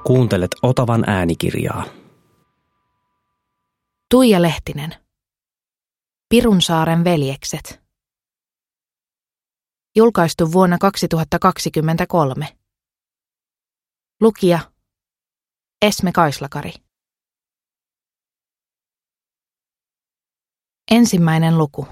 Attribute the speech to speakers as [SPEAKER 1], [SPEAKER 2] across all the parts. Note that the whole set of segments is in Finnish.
[SPEAKER 1] Kuuntelet Otavan äänikirjaa.
[SPEAKER 2] Tuija Lehtinen. Pirunsaaren veljekset. Julkaistu vuonna 2023. Lukija Esme Kaislakari. Ensimmäinen luku.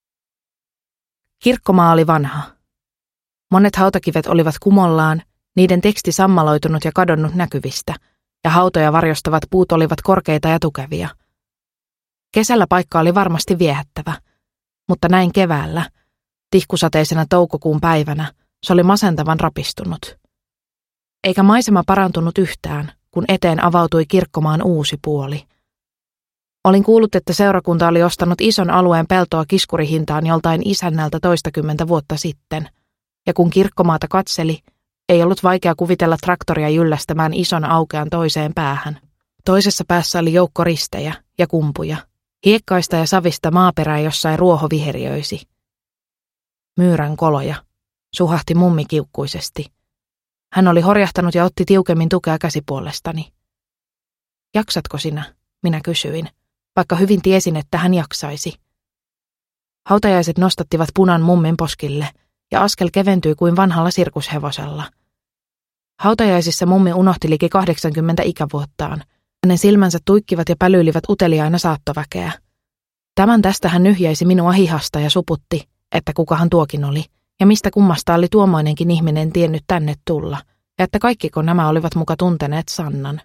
[SPEAKER 2] Kirkkomaa oli vanha. Monet hautakivet olivat kumollaan, niiden teksti sammaloitunut ja kadonnut näkyvistä, ja hautoja varjostavat puut olivat korkeita ja tukevia. Kesällä paikka oli varmasti viehättävä, mutta näin keväällä, tihkusateisena toukokuun päivänä, se oli masentavan rapistunut. Eikä maisema parantunut yhtään, kun eteen avautui kirkkomaan uusi puoli. Olin kuullut, että seurakunta oli ostanut ison alueen peltoa kiskurihintaan joltain isännältä 20 vuotta sitten, ja kun kirkkomaata katseli, ei ollut vaikea kuvitella traktoria jyllästämään ison aukean toiseen päähän. Toisessa päässä oli joukko ristejä ja kumpuja, hiekkaista ja savista maaperää jossain ruoho viheriöisi. Myyrän koloja, suhahti mummi kiukkuisesti. Hän oli horjahtanut ja otti tiukemmin tukea käsipuolestani. Jaksatko sinä? Minä kysyin, vaikka hyvin tiesin, että hän jaksaisi. Hautajaiset nostattivat punan mummin poskille, ja askel keventyi kuin vanhalla sirkushevosella. Hautajaisissa mummi unohti liki 80 ikävuottaan. Hänen silmänsä tuikkivat ja pälyilivät uteliaina saattoväkeä. Tämän tästä hän nyhjäisi minua hihasta ja suputti, että kukahan tuokin oli, ja mistä kummasta oli tuommoinenkin ihminen tiennyt tänne tulla, ja että kaikkiko nämä olivat muka tunteneet Sannan.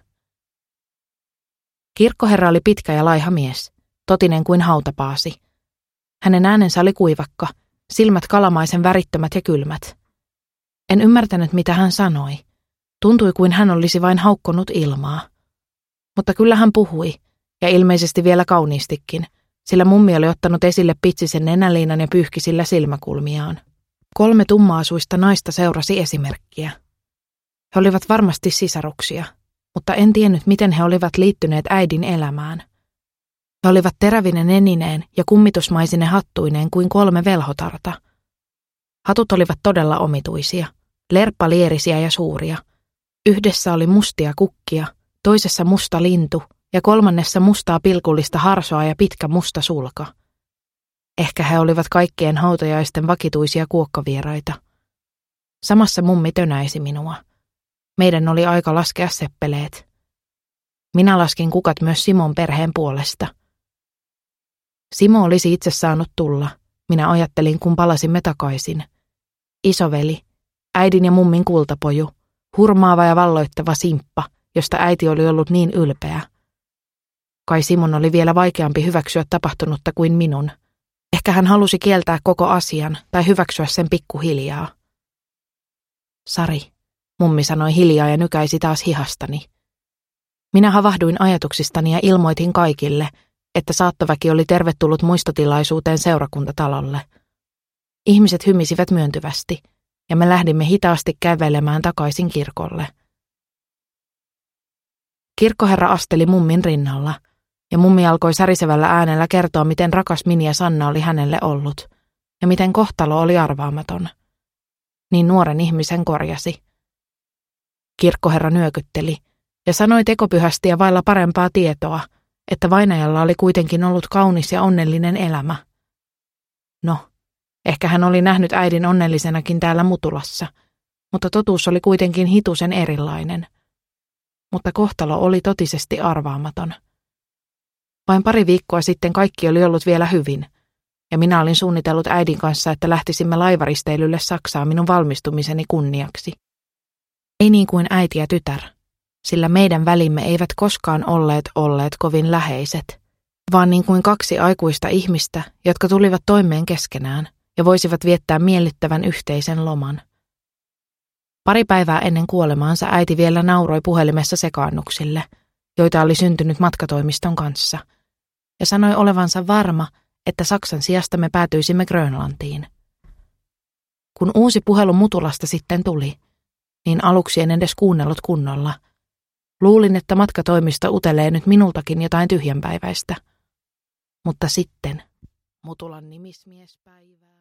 [SPEAKER 2] Kirkkoherra oli pitkä ja laiha mies, totinen kuin hautapaasi. Hänen äänensä oli kuivakka, silmät kalamaisen värittömät ja kylmät. En ymmärtänyt, mitä hän sanoi. Tuntui kuin hän olisi vain haukkonut ilmaa. Mutta kyllä hän puhui, ja ilmeisesti vielä kauniistikin, sillä mummi oli ottanut esille pitsisen nenäliinan ja pyyhki sillä silmäkulmiaan. 3 tummaasuista naista seurasi esimerkkiä. He olivat varmasti sisaruksia, mutta en tiennyt, miten he olivat liittyneet äidin elämään. He olivat terävinen nenineen ja kummitusmaisine hattuineen kuin 3 velhotarta. Hatut olivat todella omituisia, lerppalierisiä ja suuria. Yhdessä oli mustia kukkia, toisessa musta lintu ja 3. mustaa pilkullista harsoa ja pitkä musta sulka. Ehkä he olivat kaikkien hautajaisten vakituisia kuokkavieraita. Samassa mummi tönäisi minua. Meidän oli aika laskea seppeleet. Minä laskin kukat myös Simon perheen puolesta. Simo olisi itse saanut tulla, minä ajattelin, kun palasimme takaisin. Isoveli, äidin ja mummin kultapoju, hurmaava ja valloittava simppa, josta äiti oli ollut niin ylpeä. Kai Simon oli vielä vaikeampi hyväksyä tapahtunutta kuin minun. Ehkä hän halusi kieltää koko asian tai hyväksyä sen pikkuhiljaa. Sari, mummi sanoi hiljaa ja nykäisi taas hihastani. Minä havahduin ajatuksistani ja ilmoitin kaikille, että saattoväki oli tervetullut muistotilaisuuteen seurakuntatalolle. Ihmiset hymisivät myöntyvästi, ja me lähdimme hitaasti kävelemään takaisin kirkolle. Kirkkoherra asteli mummin rinnalla, ja mummi alkoi särisevällä äänellä kertoa, miten rakas Mini ja Sanna oli hänelle ollut, ja miten kohtalo oli arvaamaton. Niin nuoren ihmisen korjasi. Kirkkoherra nyökytteli, ja sanoi tekopyhästi ja vailla parempaa tietoa, että vainajalla oli kuitenkin ollut kaunis ja onnellinen elämä. No, ehkä hän oli nähnyt äidin onnellisenakin täällä Mutulassa, mutta totuus oli kuitenkin hitusen erilainen. Mutta kohtalo oli totisesti arvaamaton. Vain 2 viikkoa sitten kaikki oli ollut vielä hyvin, ja minä olin suunnitellut äidin kanssa, että lähtisimme laivaristeilylle Saksaan minun valmistumiseni kunniaksi. Ei niin kuin äiti ja tytär, sillä meidän välimme eivät koskaan olleet kovin läheiset, vaan niin kuin 2 aikuista ihmistä, jotka tulivat toimeen keskenään ja voisivat viettää miellyttävän yhteisen loman. 2 päivää ennen kuolemaansa äiti vielä nauroi puhelimessa sekaannuksille, joita oli syntynyt matkatoimiston kanssa, ja sanoi olevansa varma, että Saksan sijasta me päätyisimme Grönlantiin. Kun uusi puhelu Mutulasta sitten tuli, niin aluksi en edes kuunnellut kunnolla. Luulin, että matkatoimisto utelee nyt minultakin jotain tyhjänpäiväistä. Mutta sitten Mutulan nimismiespäivää.